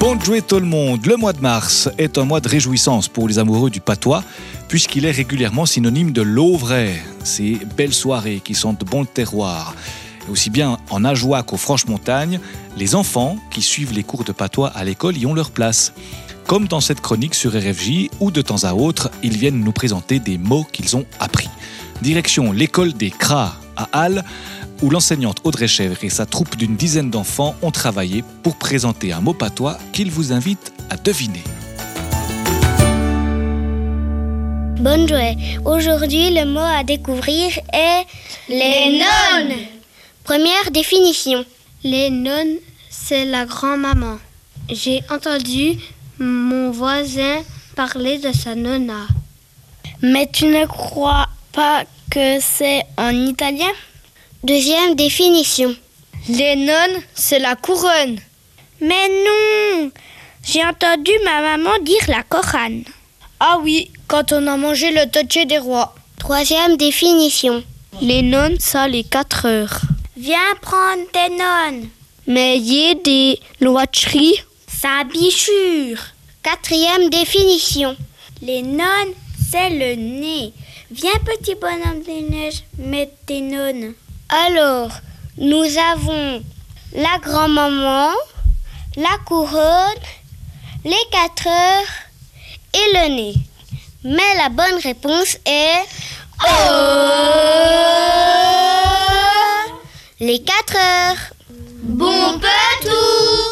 Bonne journée tout le monde. Le mois de mars est un mois de réjouissance pour les amoureux du patois, puisqu'il est régulièrement synonyme de l'eau vraie. Ces belles soirées qui sentent bon le terroir. Et aussi bien en Ajoie qu'aux Franches-Montagnes, les enfants qui suivent les cours de patois à l'école y ont leur place. Comme dans cette chronique sur RFJ, où de temps à autre, ils viennent nous présenter des mots qu'ils ont appris. Direction l'école des Cras à Halle, où l'enseignante Audrey Chèvre et sa troupe d'une dizaine d'enfants ont travaillé pour présenter un mot patois qu'ils vous invitent à deviner. Bonne journée. Aujourd'hui, le mot à découvrir est les nonnes. Première définition. Les nonnes, c'est la grand-maman. J'ai entendu mon voisin parler de sa nonna. Mais tu ne crois pas que c'est en italien? Deuxième définition. Les nonnes, c'est la couronne. Mais non! J'ai entendu ma maman dire la corane. Ah oui, quand on a mangé le totché des rois. Troisième définition. Les nonnes, ça les 4 heures. Viens prendre tes nonnes. Mais y a des loiteries. Ça bichure. Quatrième définition. Les nonnes, c'est le nez. Viens petit bonhomme des neiges, mets tes nonnes. Alors, nous avons la grand-maman, la couronne, les 4 heures et le nez. Mais la bonne réponse est... les 4 heures. Bon patou!